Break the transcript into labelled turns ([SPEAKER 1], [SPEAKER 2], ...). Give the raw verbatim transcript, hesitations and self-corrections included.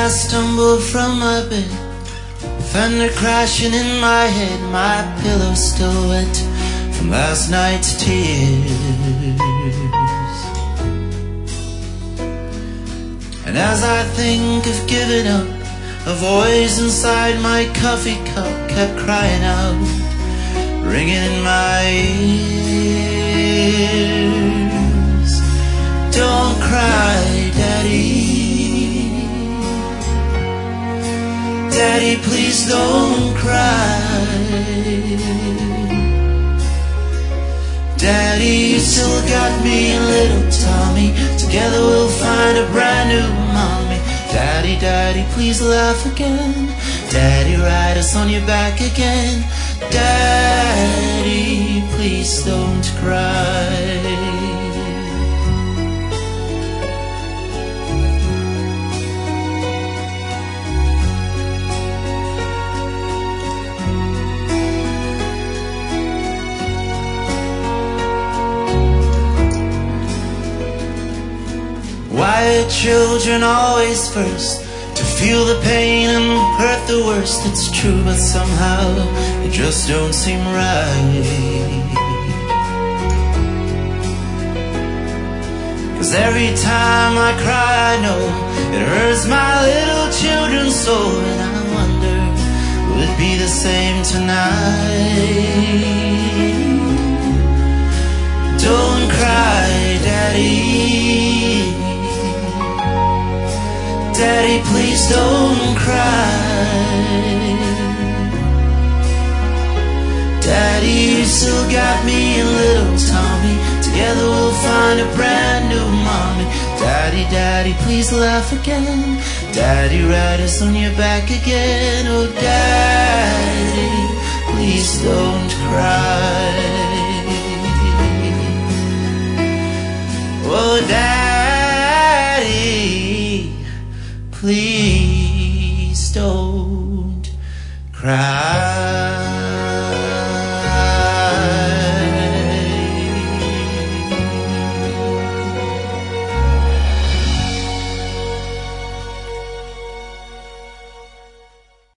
[SPEAKER 1] stumbled from my bed, thunder crashing in my head, my pillow still wet from last night's tears. And as I think of giving up, a voice inside my coffee cup kept crying out, ringing in my ears. Don't cry, Daddy. Daddy, please don't cry. Daddy, you still got me and little Tommy. Together we'll find a brand new mommy. Daddy, Daddy, please laugh again. Daddy, ride us on your back again. Daddy, please don't cry. Why are children always first to feel the pain and hurt the worst? It's true, but somehow it just don't seem right. 'Cause every time I cry, I know it hurts my little children's soul. And I wonder, will it be the same tonight? Don't cry, Daddy. Daddy, please don't cry. Daddy, you still got me and little Tommy. Together we'll find a brand new mommy. Daddy, Daddy, please laugh again. Daddy, ride us on your back again. Oh, Daddy, please don't cry.